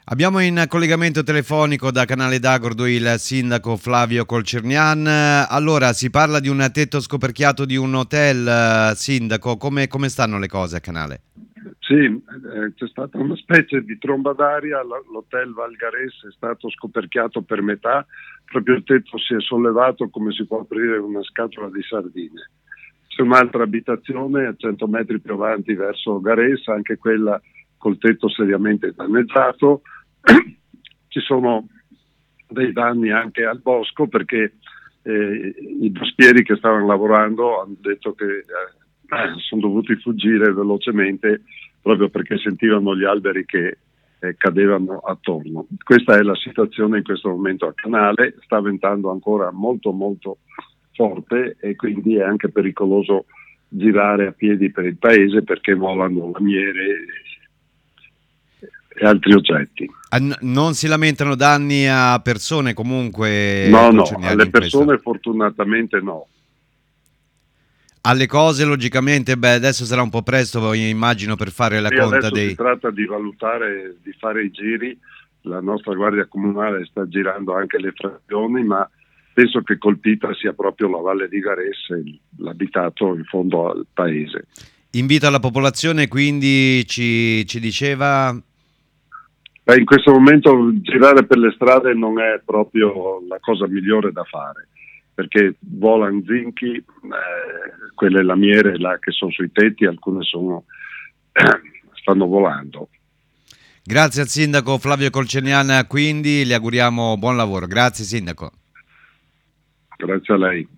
Abbiamo in collegamento telefonico da Canale d'Agordo il sindaco Flavio Colcernian. Allora, si parla di un tetto scoperchiato di un hotel, sindaco, come stanno le cose a Canale? Sì, c'è stata una specie di tromba d'aria, l'hotel Valgares è stato scoperchiato per metà, proprio il tetto si è sollevato come si può aprire una scatola di sardine. C'è un'altra abitazione a 100 metri più avanti verso Gares, anche quella col tetto seriamente danneggiato. Ci sono dei danni anche al bosco perché i boschieri che stavano lavorando hanno detto che sono dovuti fuggire velocemente proprio perché sentivano gli alberi che cadevano attorno. Questa è la situazione in questo momento a Canale, sta ventando ancora molto molto forte e quindi è anche pericoloso girare a piedi per il paese perché volano lamiere e altri oggetti. Non si lamentano danni a persone comunque? No, Colcernian, alle in questo? persone fortunatamente no. Alle cose logicamente, adesso sarà un po' presto, immagino, per fare la Sì, conta adesso si dei... tratta di valutare, di fare i giri, la nostra Guardia Comunale sta girando anche le frazioni, ma penso che colpita sia proprio la Valle di Gares, l'abitato in fondo al paese. Invito alla popolazione, quindi ci diceva... In questo momento girare per le strade non è proprio la cosa migliore da fare, perché volano zinchi, quelle lamiere là che sono sui tetti, alcune stanno volando. Grazie al sindaco Flavio Colcernian, quindi le auguriamo buon lavoro. Grazie sindaco. Grazie a lei.